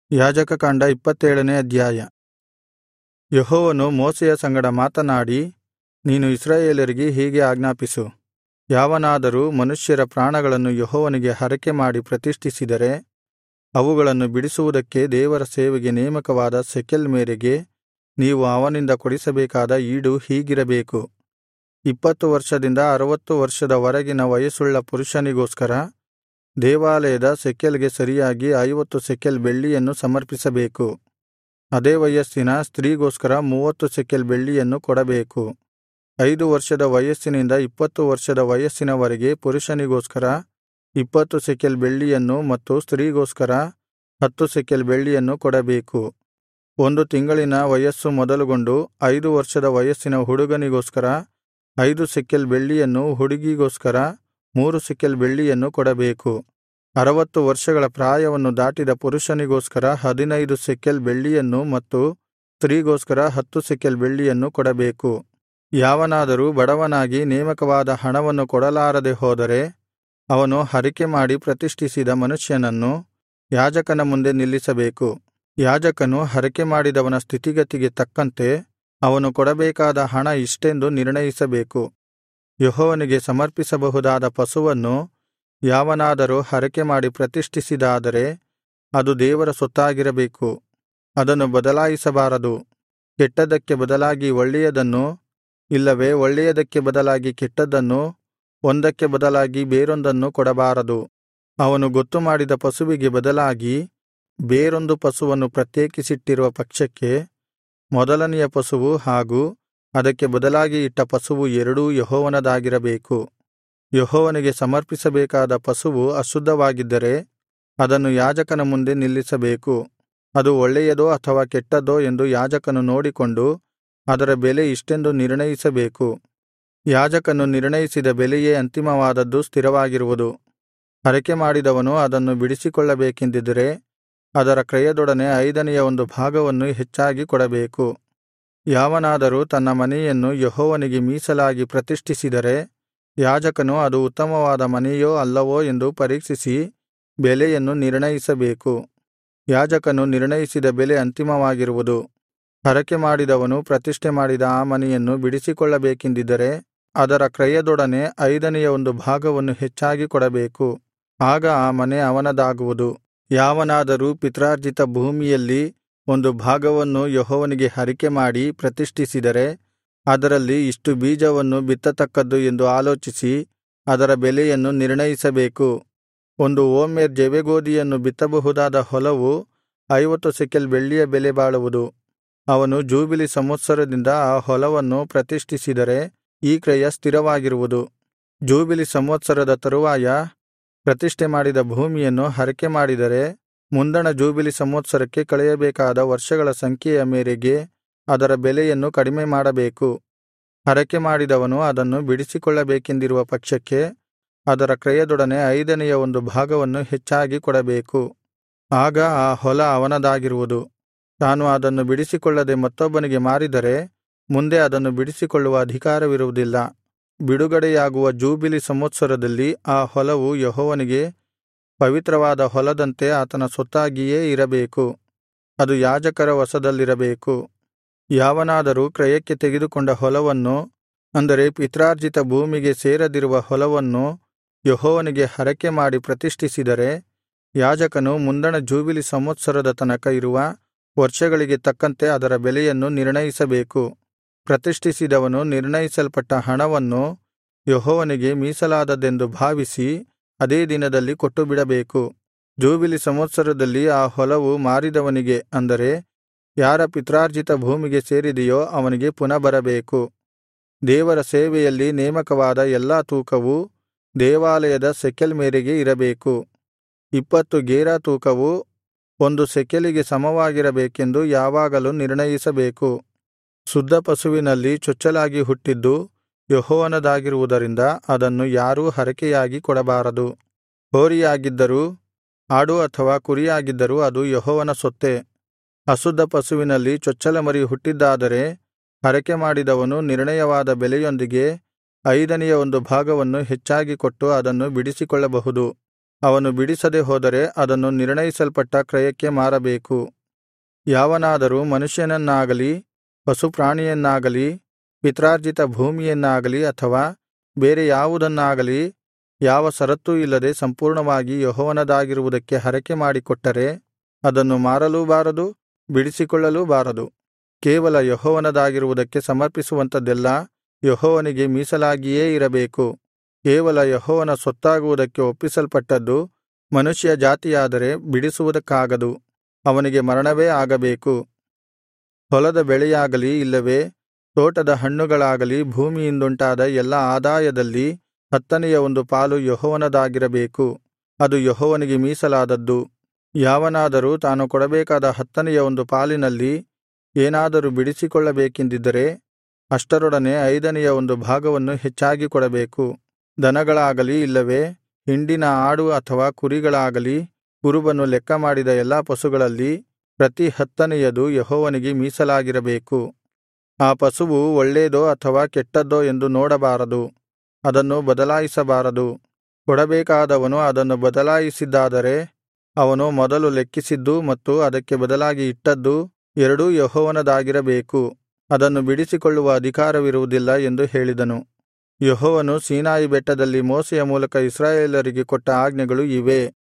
ಯಾಜಕಕಾಂಡ 27ನೇ ಅಧ್ಯಾಯ. ಯೆಹೋವನು ಮೋಶೆಯ ಸಂಗಡ ಮಾತನಾಡಿ, ನೀನು ಇಸ್ರಾಯೇಲರಿಗೆ ಹೀಗೆ ಆಜ್ಞಾಪಿಸು, ಯಾವನಾದರೂ ಮನುಷ್ಯರ ಪ್ರಾಣಗಳನ್ನು ಯೆಹೋವನಿಗೆ ಹರಕೆಮಾಡಿ ಪ್ರತಿಷ್ಠಿಸಿದರೆ, ಅವುಗಳನ್ನು ಬಿಡಿಸುವುದಕ್ಕೆ ದೇವರ ಸೇವೆಗೆ ನೇಮಕವಾದ ಶೆಕೆಲ್ ಮೇರೆಗೆ ನೀವು ಅವನಿಂದ ಕೊಡಿಸಬೇಕಾದ ಈಡು ಹೀಗಿರಬೇಕು. 20 ವರ್ಷದಿಂದ 60 ವರ್ಷದ ವರೆಗಿನ ವಯಸ್ಸುಳ್ಳ ಪುರುಷನಿಗೋಸ್ಕರ ದೇವಾಲಯದ ಶೆಕೆಲ್ಗೆ ಸರಿಯಾಗಿ 50 ಶೆಕೆಲ್ ಬೆಳ್ಳಿಯನ್ನು ಸಮರ್ಪಿಸಬೇಕು. ಅದೇ ವಯಸ್ಸಿನ ಸ್ತ್ರೀಗೋಸ್ಕರ 30 ಶೆಕೆಲ್ ಬೆಳ್ಳಿಯನ್ನು ಕೊಡಬೇಕು. 5 ವರ್ಷದ ವಯಸ್ಸಿನಿಂದ 20 ವರ್ಷದ ವಯಸ್ಸಿನವರೆಗೆ ಪುರುಷನಿಗೋಸ್ಕರ 20 ಶೆಕೆಲ್ ಬೆಳ್ಳಿಯನ್ನು ಮತ್ತು ಸ್ತ್ರೀಗೋಸ್ಕರ 10 ಶೆಕೆಲ್ ಬೆಳ್ಳಿಯನ್ನು ಕೊಡಬೇಕು. 1 ತಿಂಗಳಿನ ವಯಸ್ಸು ಮೊದಲುಗೊಂಡು 5 ವರ್ಷದ ವಯಸ್ಸಿನ ಹುಡುಗನಿಗೋಸ್ಕರ 5 ಶೆಕೆಲ್ ಬೆಳ್ಳಿಯನ್ನು, ಹುಡುಗಿಗೋಸ್ಕರ 3 ಶೆಕೆಲ್ ಬೆಳ್ಳಿಯನ್ನು ಕೊಡಬೇಕು. 60 ವರ್ಷಗಳ ಪ್ರಾಯವನ್ನು ದಾಟಿದ ಪುರುಷನಿಗೋಸ್ಕರ 15 ಶೆಕೆಲ್ ಬೆಳ್ಳಿಯನ್ನು ಮತ್ತು ಸ್ತ್ರೀಗೋಸ್ಕರ 10 ಶೆಕೆಲ್ ಬೆಳ್ಳಿಯನ್ನು ಕೊಡಬೇಕು. ಯಾವನಾದರೂ ಬಡವನಾಗಿ ನೇಮಕವಾದ ಹಣವನ್ನು ಕೊಡಲಾರದೆ ಹೋದರೆ, ಅವನು ಹರಕೆಮಾಡಿ ಪ್ರತಿಷ್ಠಿಸಿದ ಮನುಷ್ಯನನ್ನು ಯಾಜಕನ ಮುಂದೆ ನಿಲ್ಲಿಸಬೇಕು. ಯಾಜಕನು ಹರಕೆಮಾಡಿದವನ ಸ್ಥಿತಿಗತಿಗೆ ತಕ್ಕಂತೆ ಅವನು ಕೊಡಬೇಕಾದ ಹಣ ಇಷ್ಟೆಂದು ನಿರ್ಣಯಿಸಬೇಕು. ಯೆಹೋವನಿಗೆ ಸಮರ್ಪಿಸಬಹುದಾದ ಪಶುವನ್ನು ಯಾವನಾದರೂ ಹರಕೆಮಾಡಿ ಪ್ರತಿಷ್ಠಿಸಿದಾದರೆ ಅದು ದೇವರ ಸೊತ್ತಾಗಿರಬೇಕು. ಅದನ್ನು ಬದಲಾಯಿಸಬಾರದು. ಕೆಟ್ಟದ್ದಕ್ಕೆ ಬದಲಾಗಿ ಒಳ್ಳೆಯದನ್ನು, ಇಲ್ಲವೇ ಒಳ್ಳೆಯದಕ್ಕೆ ಬದಲಾಗಿ ಕೆಟ್ಟದ್ದನ್ನು, ಒಂದಕ್ಕೆ ಬದಲಾಗಿ ಬೇರೊಂದನ್ನು ಕೊಡಬಾರದು. ಅವನು ಗೊತ್ತುಮಾಡಿದ ಪಶುವಿಗೆ ಬದಲಾಗಿ ಬೇರೊಂದು ಪಶುವನ್ನು ಪ್ರತ್ಯೇಕಿಸಿಟ್ಟಿರುವ ಪಕ್ಷಕ್ಕೆ ಮೊದಲನೆಯ ಪಶುವು ಹಾಗೂ ಅದಕ್ಕೆ ಬದಲಾಗಿ ಇಟ್ಟ ಪಶುವು ಎರಡೂ ಯೆಹೋವನದಾಗಿರಬೇಕು. ಯೆಹೋವನಿಗೆ ಸಮರ್ಪಿಸಬೇಕಾದ ಪಶುವು ಅಶುದ್ಧವಾಗಿದ್ದರೆ ಅದನ್ನು ಯಾಜಕನ ಮುಂದೆ ನಿಲ್ಲಿಸಬೇಕು. ಅದು ಒಳ್ಳೆಯದೋ ಅಥವಾ ಕೆಟ್ಟದ್ದೋ ಎಂದು ಯಾಜಕನು ನೋಡಿಕೊಂಡು ಅದರ ಬೆಲೆ ಇಷ್ಟೆಂದು ನಿರ್ಣಯಿಸಬೇಕು. ಯಾಜಕನು ನಿರ್ಣಯಿಸಿದ ಬೆಲೆಯೇ ಅಂತಿಮವಾದದ್ದು ಸ್ಥಿರವಾಗಿರುವುದು. ಹರಕೆಮಾಡಿದವನು ಅದನ್ನು ಬಿಡಿಸಿಕೊಳ್ಳಬೇಕೆಂದಿದ್ದರೆ ಅದರ ಕ್ರಯದೊಡನೆ 5ನೇ 1 ಭಾಗವನ್ನು ಹೆಚ್ಚಾಗಿ ಕೊಡಬೇಕು. ಯಾವನಾದರೂ ತನ್ನ ಮನೆಯನ್ನು ಯೆಹೋವನಿಗೆ ಮೀಸಲಾಗಿ ಪ್ರತಿಷ್ಠಿಸಿದರೆ, ಯಾಜಕನು ಅದು ಉತ್ತಮವಾದ ಮನೆಯೋ ಅಲ್ಲವೋ ಎಂದು ಪರೀಕ್ಷಿಸಿ ಬೆಲೆಯನ್ನು ನಿರ್ಣಯಿಸಬೇಕು. ಯಾಜಕನು ನಿರ್ಣಯಿಸಿದ ಬೆಲೆ ಅಂತಿಮವಾಗಿರುವುದು. ಹರಕೆಮಾಡಿದವನು ಪ್ರತಿಷ್ಠೆ ಮಾಡಿದ ಆ ಮನೆಯನ್ನು ಬಿಡಿಸಿಕೊಳ್ಳಬೇಕೆಂದಿದ್ದರೆ ಅದರ ಕ್ರಯದೊಡನೆ 5ನೇ 1 ಭಾಗವನ್ನು ಹೆಚ್ಚಾಗಿ ಕೊಡಬೇಕು. ಆಗ ಆ ಮನೆ ಅವನದಾಗುವುದು. ಯಾವನಾದರೂ ಪಿತ್ರಾರ್ಜಿತ ಭೂಮಿಯಲ್ಲಿ 1 ಭಾಗವನ್ನು ಯೆಹೋವನಿಗೆ ಹರಕೆಮಾಡಿ ಪ್ರತಿಷ್ಠಿಸಿದರೆ, ಅದರಲ್ಲಿ ಇಷ್ಟು ಬೀಜವನ್ನು ಬಿತ್ತತಕ್ಕದ್ದು ಎಂದು ಆಲೋಚಿಸಿ ಅದರ ಬೆಲೆಯನ್ನು ನಿರ್ಣಯಿಸಬೇಕು. 1 ಓಮೆರ್ ಜವೆಗೋದಿಯನ್ನು ಬಿತ್ತಬಹುದಾದ ಹೊಲವು 50 ಶೆಕೆಲ್ ಬೆಳ್ಳಿಯ ಬೆಲೆ ಬಾಳುವುದು. ಅವನು ಜೂಬಿಲಿ ಸಂವತ್ಸರದಿಂದ ಆ ಹೊಲವನ್ನು ಪ್ರತಿಷ್ಠಿಸಿದರೆ ಈ ಕ್ರಯ ಸ್ಥಿರವಾಗಿರುವುದು. ಜೂಬಿಲಿ ಸಂವತ್ಸರದ ತರುವಾಯ ಪ್ರತಿಷ್ಠೆ ಮಾಡಿದ ಭೂಮಿಯನ್ನು ಹರಕೆಮಾಡಿದರೆ, ಮುಂದಣ ಜೂಬಿಲಿ ಸಂವತ್ಸರಕ್ಕೆ ಕಳೆಯಬೇಕಾದ ವರ್ಷಗಳ ಸಂಖ್ಯೆಯ ಮೇರೆಗೆ ಅದರ ಬೆಲೆಯನ್ನು ಕಡಿಮೆ ಮಾಡಬೇಕು. ಹರಕೆಮಾಡಿದವನು ಅದನ್ನು ಬಿಡಿಸಿಕೊಳ್ಳಬೇಕೆಂದಿರುವ ಪಕ್ಷಕ್ಕೆ ಅದರ ಕ್ರಯದೊಡನೆ 5ನೇ 1 ಭಾಗವನ್ನು ಹೆಚ್ಚಾಗಿ ಕೊಡಬೇಕು. ಆಗ ಆ ಹೊಲ ಅವನದಾಗಿರುವುದು. ತಾನು ಅದನ್ನು ಬಿಡಿಸಿಕೊಳ್ಳದೆ ಮತ್ತೊಬ್ಬನಿಗೆ ಮಾರಿದರೆ ಮುಂದೆ ಅದನ್ನು ಬಿಡಿಸಿಕೊಳ್ಳುವ ಅಧಿಕಾರವಿರುವುದಿಲ್ಲ. ಬಿಡುಗಡೆಯಾಗುವ ಜೂಬಿಲಿ ಸಂವತ್ಸರದಲ್ಲಿ ಆ ಹೊಲವು ಯೆಹೋವನಿಗೆ ಪವಿತ್ರವಾದ ಹೊಲದಂತೆ ಆತನ ಸೊತ್ತಾಗಿಯೇ ಇರಬೇಕು. ಅದು ಯಾಜಕರ ವಶದಲ್ಲಿರಬೇಕು. ಯಾವನಾದರೂ ಕ್ರಯಕ್ಕೆ ತೆಗೆದುಕೊಂಡ ಹೊಲವನ್ನು, ಅಂದರೆ ಪಿತ್ರಾರ್ಜಿತ ಭೂಮಿಗೆ ಸೇರದಿರುವ ಹೊಲವನ್ನು ಯೆಹೋವನಿಗೆ ಹರಕೆಮಾಡಿ ಪ್ರತಿಷ್ಠಿಸಿದರೆ, ಯಾಜಕನು ಮುಂದಣ ಜೂಬಿಲಿ ಸಂವತ್ಸರದ ತನಕ ಇರುವ ವರ್ಷಗಳಿಗೆ ತಕ್ಕಂತೆ ಅದರ ಬೆಲೆಯನ್ನು ನಿರ್ಣಯಿಸಬೇಕು. ಪ್ರತಿಷ್ಠಿಸಿದವನು ನಿರ್ಣಯಿಸಲ್ಪಟ್ಟ ಹಣವನ್ನು ಯೆಹೋವನಿಗೆ ಮೀಸಲಾದದ್ದೆಂದು ಭಾವಿಸಿ ಅದೇ ದಿನದಲ್ಲಿ ಕೊಟ್ಟುಬಿಡಬೇಕು. ಜೂಬಿಲಿ ಸಂವತ್ಸರದಲ್ಲಿ ಆ ಹೊಲವು ಮಾರಿದವನಿಗೆ, ಅಂದರೆ ಯಾರ ಪಿತ್ರಾರ್ಜಿತ ಭೂಮಿಗೆ ಸೇರಿದೆಯೋ ಅವನಿಗೆ ಪುನಃ ಬರಬೇಕು. ದೇವರ ಸೇವೆಯಲ್ಲಿ ನೇಮಕವಾದ ಎಲ್ಲಾ ತೂಕವು ದೇವಾಲಯದ ಶೆಕೆಲ್ ಮೇರೆಗೆ ಇರಬೇಕು. 20 ಗೇರಾ ತೂಕವು 1 ಶೆಕೆಲಿಗೆ ಸಮವಾಗಿರಬೇಕೆಂದು ಯಾವಾಗಲೂ ನಿರ್ಣಯಿಸಬೇಕು. ಶುದ್ಧ ಪಶುವಿನಲ್ಲಿ ಚೊಚ್ಚಲಾಗಿ ಹುಟ್ಟಿದ್ದು ಯೆಹೋವನದಾಗಿರುವುದರಿಂದ ಅದನ್ನು ಯಾರೂ ಹರಕೆಯಾಗಿ ಕೊಡಬಾರದು. ಹೋರಿಯಾಗಿದ್ದರೂ ಆಡು ಅಥವಾ ಕುರಿಯಾಗಿದ್ದರೂ ಅದು ಯೆಹೋವನ ಸೊತ್ತೇ. ಅಶುದ್ಧ ಪಶುವಿನಲ್ಲಿ ಚೊಚ್ಚಲ ಮರಿ ಹುಟ್ಟಿದ್ದಾದರೆ ಹರಕೆಮಾಡಿದವನು ನಿರ್ಣಯವಾದ ಬೆಲೆಯೊಂದಿಗೆ 5ನೇ 1 ಭಾಗವನ್ನು ಹೆಚ್ಚಾಗಿ ಕೊಟ್ಟು ಅದನ್ನು ಬಿಡಿಸಿಕೊಳ್ಳಬಹುದು. ಅವನು ಬಿಡಿಸದೆ ಹೋದರೆ ಅದನ್ನು ನಿರ್ಣಯಿಸಲ್ಪಟ್ಟ ಕ್ರಯಕ್ಕೆ ಮಾರಬೇಕು. ಯಾವನಾದರೂ ಮನುಷ್ಯನನ್ನಾಗಲಿ ಪಶುಪ್ರಾಣಿಯನ್ನಾಗಲಿ ಪಿತ್ರಾರ್ಜಿತ ಭೂಮಿಯನ್ನಾಗಲಿ ಅಥವಾ ಬೇರೆ ಯಾವುದನ್ನಾಗಲಿ ಯಾವ ಷರತ್ತೂ ಇಲ್ಲದೆ ಸಂಪೂರ್ಣವಾಗಿ ಯೆಹೋವನದಾಗಿರುವುದಕ್ಕೆ ಹರಕೆ ಮಾಡಿಕೊಟ್ಟರೆ ಅದನ್ನು ಮಾರಲೂಬಾರದು, ಬಿಡಿಸಿಕೊಳ್ಳಲೂಬಾರದು. ಕೇವಲ ಯೆಹೋವನದಾಗಿರುವುದಕ್ಕೆ ಸಮರ್ಪಿಸುವಂಥದ್ದೆಲ್ಲಾ ಯೆಹೋವನಿಗೆ ಮೀಸಲಾಗಿಯೇ ಇರಬೇಕು. ಕೇವಲ ಯೆಹೋವನ ಸೊತ್ತಾಗುವುದಕ್ಕೆ ಒಪ್ಪಿಸಲ್ಪಟ್ಟದ್ದು ಮನುಷ್ಯ ಜಾತಿಯಾದರೆ ಬಿಡಿಸುವುದಕ್ಕಾಗದು, ಅವನಿಗೆ ಮರಣವೇ ಆಗಬೇಕು. ಹೊಲದ ಬೆಳೆಯಾಗಲಿ ಇಲ್ಲವೇ ತೋಟದ ಹಣ್ಣುಗಳಾಗಲಿ ಭೂಮಿಯಿಂದುಂಟಾದ ಎಲ್ಲಾ ಆದಾಯದಲ್ಲಿ 10ನೇ ಪಾಲು ಯೆಹೋವನದಾಗಿರಬೇಕು, ಅದು ಯೆಹೋವನಿಗೆ ಮೀಸಲಾದದ್ದು. ಯಾವನಾದರೂ ತಾನು ಕೊಡಬೇಕಾದ 10ನೇ ಪಾಲಿನಲ್ಲಿ ಏನಾದರೂ ಬಿಡಿಸಿಕೊಳ್ಳಬೇಕೆಂದಿದ್ದರೆ ಅಷ್ಟರೊಡನೆ 5ನೇ ಭಾಗವನ್ನು ಹೆಚ್ಚಾಗಿ ಕೊಡಬೇಕು. ದನಗಳಾಗಲಿ ಇಲ್ಲವೇ ಹಿಂಡಿನ ಆಡು ಅಥವಾ ಕುರಿಗಳಾಗಲಿ ಕುರುಬನು ಲೆಕ್ಕ ಮಾಡಿದ ಎಲ್ಲಾ ಪಶುಗಳಲ್ಲಿ ಪ್ರತಿ 10ನೇಯದು ಯೆಹೋವನಿಗೆ ಮೀಸಲಾಗಿರಬೇಕು. ಆ ಪಶುವು ಒಳ್ಳೇದೋ ಅಥವಾ ಕೆಟ್ಟದ್ದೋ ಎಂದು ನೋಡಬಾರದು, ಅದನ್ನು ಬದಲಾಯಿಸಬಾರದು. ಕೊಡಬೇಕಾದವನು ಅದನ್ನು ಬದಲಾಯಿಸಿದ್ದಾದರೆ ಅವನು ಮೊದಲು ಲೆಕ್ಕಿಸಿದ್ದೂ ಮತ್ತು ಅದಕ್ಕೆ ಬದಲಾಗಿ ಇಟ್ಟದ್ದೂ ಎರಡೂ ಯೆಹೋವನದಾಗಿರಬೇಕು, ಅದನ್ನು ಬಿಡಿಸಿಕೊಳ್ಳುವ ಅಧಿಕಾರವಿರುವುದಿಲ್ಲ ಎಂದು ಹೇಳಿದನು. ಯೆಹೋವನು ಸೀನಾಯಿ ಬೆಟ್ಟದಲ್ಲಿ ಮೋಶೆಯ ಮೂಲಕ ಇಸ್ರಾಯೇಲರಿಗೆ ಕೊಟ್ಟ ಆಜ್ಞೆಗಳು ಇವೇ.